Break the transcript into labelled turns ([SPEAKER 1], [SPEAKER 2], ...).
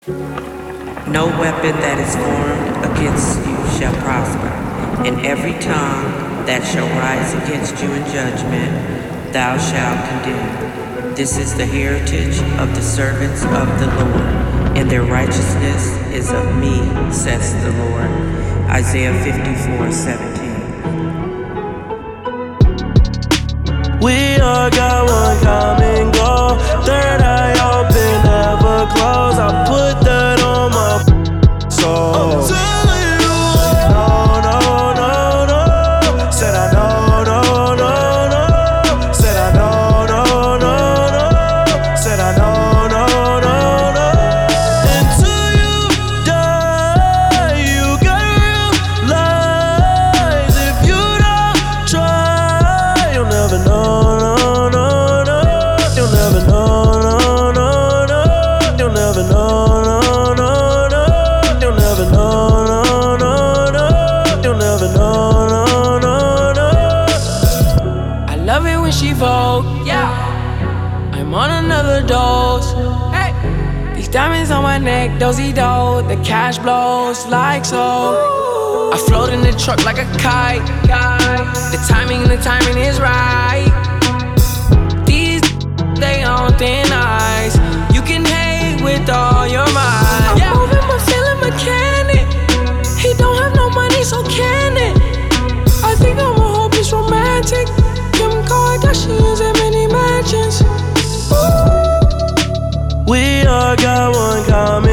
[SPEAKER 1] No weapon that is formed against you shall prosper, and every tongue that shall rise against you in judgment thou shalt condemn. This is the heritage of the servants of the Lord, and their righteousness is of me, says the Lord. Isaiah 54:17.
[SPEAKER 2] We all got one common goal. Third eye open, never close. I put that on my soul. I'm telling you, no, no, no, no. Said I no, no, no, no. Said I no, no, no, no. Said I no, no, no, no. Until you die, you gotta realize if you don't try, you'll never know.
[SPEAKER 3] She vote, yeah. I'm on another dose. Hey, these diamonds on my neck, dozy-do. The cash blows like so. I float in the truck like a kite. The timing is right. These they on thin ice. You can hate with all your might. Yeah. I'm moving my feeling mechanic. He don't have no money, so can it? I think I'm a hopeless romantic. Kim Kardashians and many mansions.
[SPEAKER 2] We all got one common